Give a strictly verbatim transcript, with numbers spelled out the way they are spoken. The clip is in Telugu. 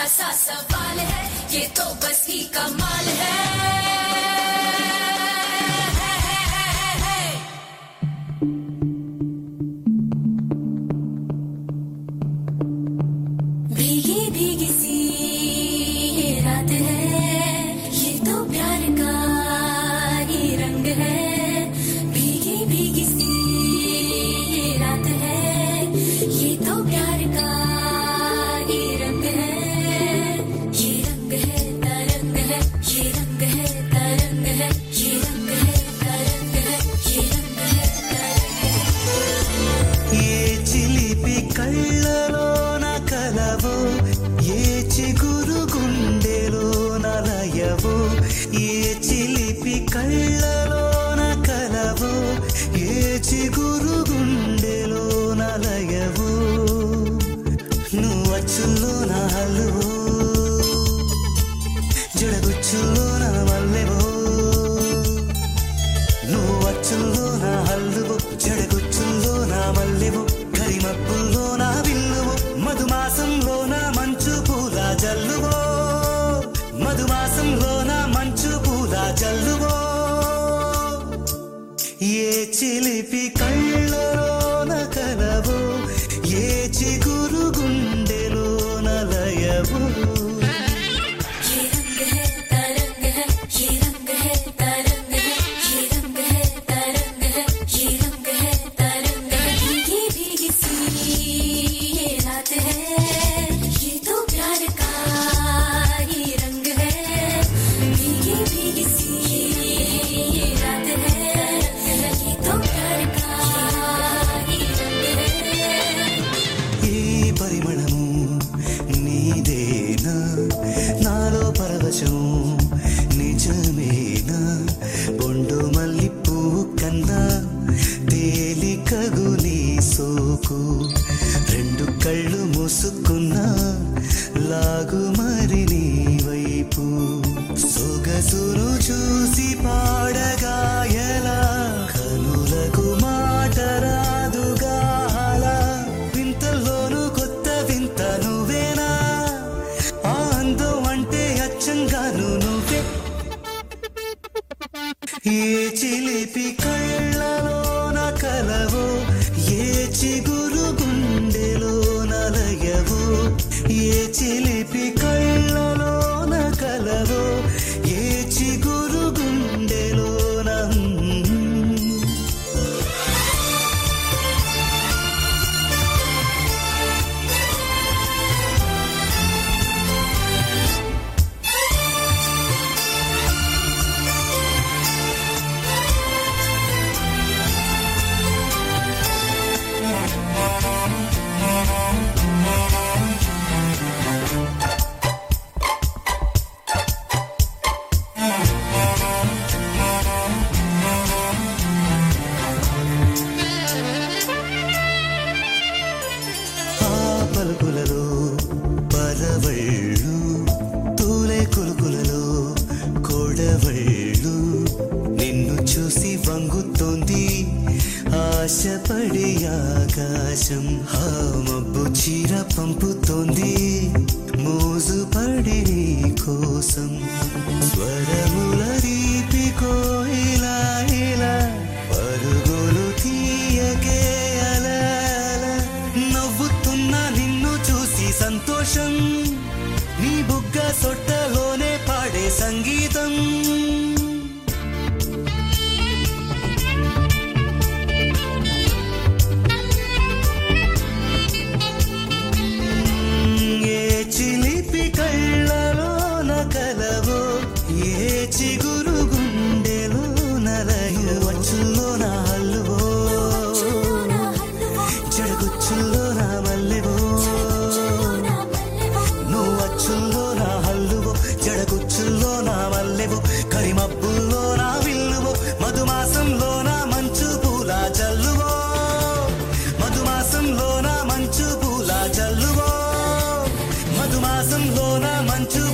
सा सवाल है, ये तो बस ही कमाल है। भीगी भीगी सी ये रात है, ये तो प्यार का ही रंग है। भीगी भीगी सी ये रात है, ये तो प्यार का ही रंग है। ये रंग है तरंग है, ये रंग है तरंग है, ये रंग है तरंग है, ये रंग है तरंग है। ये चिलिपि कళ్ళలోన కలవో, ఏ చిగురు గుండెలోన లయవో. ఏ చిలిపి కళ్ళలోన కలవో, ఏ చిగురు గుండెలోన లయవో. నువ్వు అచ్చుల్లోన హల్లువో, జడగుచ్చుల్లోన మల్లెవో. నువ్వు అచ్చుల్లోన హల్లువో, జడగుచ్చుల్లోన మల్లెవో. కరిమప్పుల్లోన విల్లువో, మధుమాసంలోన మంచు పూల జల్లువో. మధుమాసంలోన మంచు పూల జల్లువో. ఏ చిలిపి కళ్ళలోన కలవో, ఏ చిగురు గుండెలోన లయవో. ये रंग है तरंग है, ये रंग है तरंग है, ये रंग है तरंग है, ये रंग है तरंग है। भीगी भीगी सी ये रात है, ये तो प्यार का ही रंग है। भीगी भीगी सी ये रात है, ये तो प्यार का ही रंग है। ఈ పరిమళము నీదేనా, నాలో పరవశము నిజమేనా. బొండు మల్లి పువ్వు కన్నా తేలికగు నీ సోకు. రెండు కళ్ళు మూసుకున్నా లాగు మరి నీ వైపు. సొగసును చూసి పాడగాయలా, కనులకు మాట రాదుగాలా. వింతల్లోనూ కొత్త వింత నువ్వేనా, ఆ అందం అంటే అచ్చంగాను నువ్వే. ఏ చిలిపి కళ్ళలోన కలవో, ఏ చిగురు గుండెలోన లయవో. ఏ చిలిపి కళ్ళలోన కలవో, ఏ చిగురు గుండెలోన. ఆ పలుకులలో పరవళ్ళు, తూలే కులుకులలో కొడవళ్ళు. నిన్ను చూసి వంగుతోంది ఆశపడి ఆకాశం. ఆ మబ్బు చీర పంపుతోంది మోజుపడి నీ కోసం. స్వరముల రీతి కోయిలా ఇలా, పరుగులు తీయకే అలా అలా. నవ్వుతున్నా నిన్ను చూసి సంతోషం, నీ బుగ్గ సొట్టలోనే పాడే సంగీతం. ఏ చిలిపి కళ్ళలోన కలవో, ఏ చిగురు గుండెలోన లయవో. అచ్చుల్లోన హల్లువో, జడగుచ్చుల్లోన మల్లెవో. నువ్వు అచ్చుల్లోన హల్లువో, జడగుచ్చుల్లోన మల్లెవో. కరిమబ్బుల్లోన విల్లువో, మధుమాసంలోన మంచు పూల జల్లువో. మధుమాసంలోన మంచు పూల జల్లువో. మధుమాసంలోన మంచు